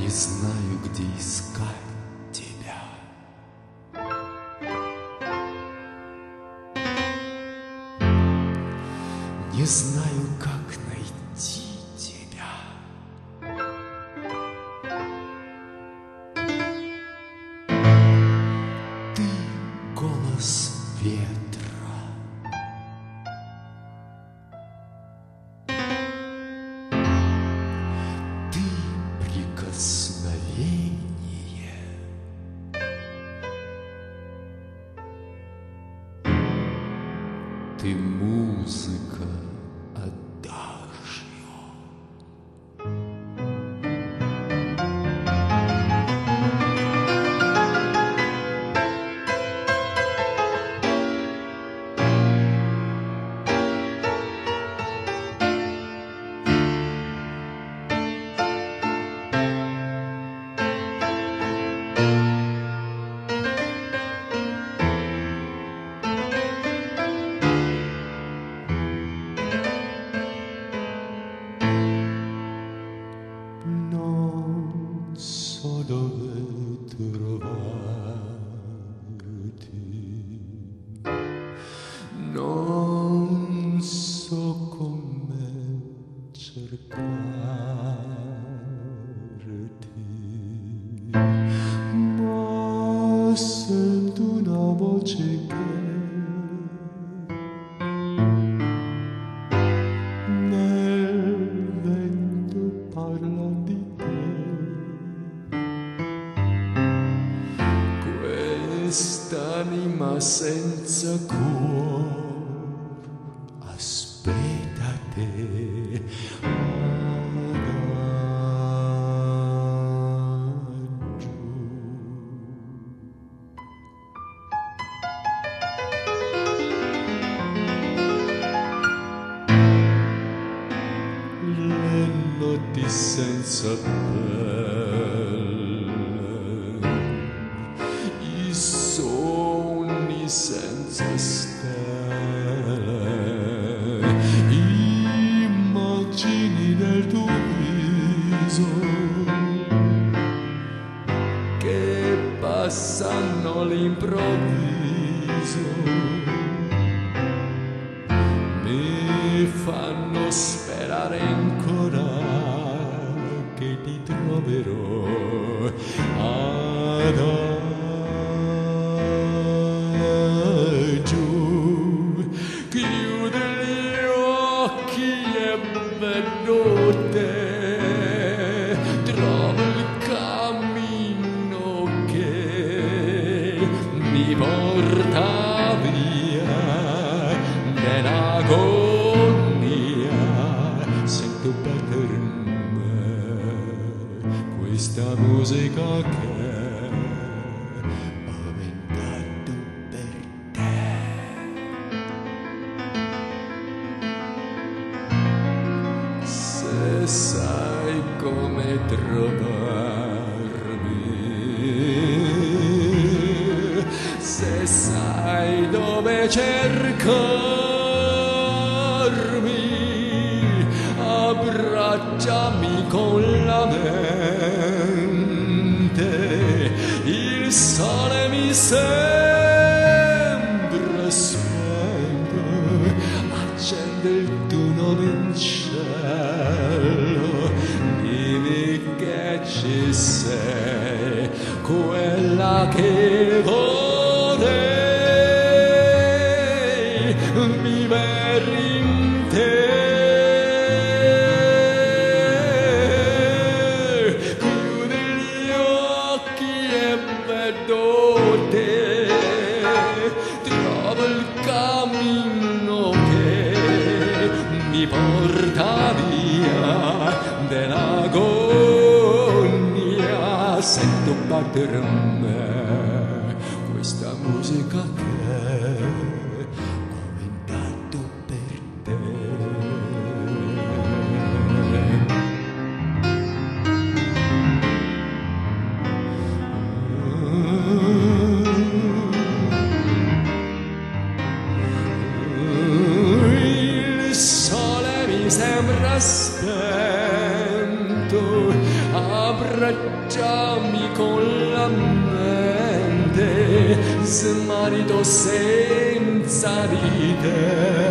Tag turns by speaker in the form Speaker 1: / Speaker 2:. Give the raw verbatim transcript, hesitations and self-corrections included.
Speaker 1: Не знаю, где искать тебя. Не знаю, как найти тебя. Ты голос ветра. Ты прикосновение. Ты музыка адажио. Non so dove trovarti, non so come cercarti, ma sento una voce che nel vento parla di te. Quest'anima senza cuore aspetta te. Adagio. Le notti senza pelle, i sogni senza stelle, immagini del tuo viso che passano all'improvviso, mi fanno sperare ancora che ti troverò. Adagio, chiudi gli occhi e vedo te, trovo il cammino che mi porta via nell'agonia. Sento battere in me questa musica che ho inventato per te. Se sai come trovarmi, se sai dove cercarmi, abbracciami con la mente, il sole mi sembra spento, accende il tuo nome in cielo, dimmi che ci sei, quella che vorrei vivere in te. Chiudi gli occhi e vedo te, trovo il cammino che mi porta via dell'agonia. Sento battere in me questa musica che ho inventato per te. Il sole mi sembra spento, abbracciami abbracciami con la mente, smarrito senza di te.